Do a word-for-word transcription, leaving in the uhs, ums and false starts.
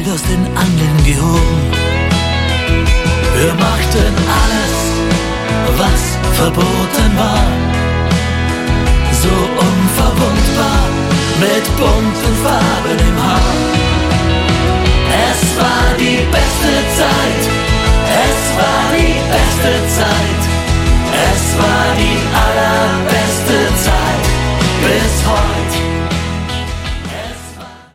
Geld aus den Angeln gehoben. Wir machten alles, was verboten war, so unverwundbar, mit bunten Farben im Haar. Es war die beste Zeit, es war die beste Zeit, es war die aller